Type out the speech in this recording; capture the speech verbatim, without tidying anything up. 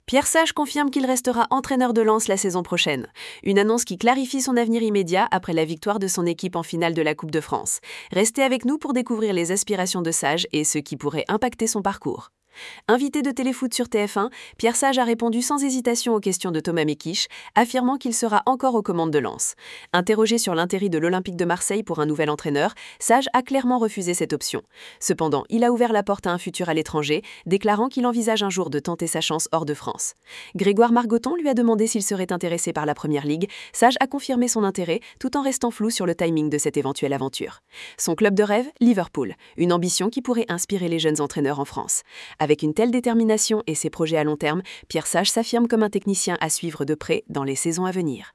Pierre Sage confirme qu'il restera entraîneur de Lens la saison prochaine. Une annonce qui clarifie son avenir immédiat après la victoire de son équipe en finale de la Coupe de France. Restez avec nous pour découvrir les aspirations de Sage et ce qui pourrait impacter son parcours. Invité de Téléfoot sur T F un, Pierre Sage a répondu sans hésitation aux questions de Thomas Mekisch, affirmant qu'il sera encore aux commandes de Lens. Interrogé sur l'intérêt de l'Olympique de Marseille pour un nouvel entraîneur, Sage a clairement refusé cette option. Cependant, il a ouvert la porte à un futur à l'étranger, déclarant qu'il envisage un jour de tenter sa chance hors de France. Grégoire Margoton lui a demandé s'il serait intéressé par la Première Ligue. Sage a confirmé son intérêt, tout en restant flou sur le timing de cette éventuelle aventure. Son club de rêve, Liverpool, une ambition qui pourrait inspirer les jeunes entraîneurs en France. Avec une telle détermination et ses projets à long terme, Pierre Sage s'affirme comme un technicien à suivre de près dans les saisons à venir.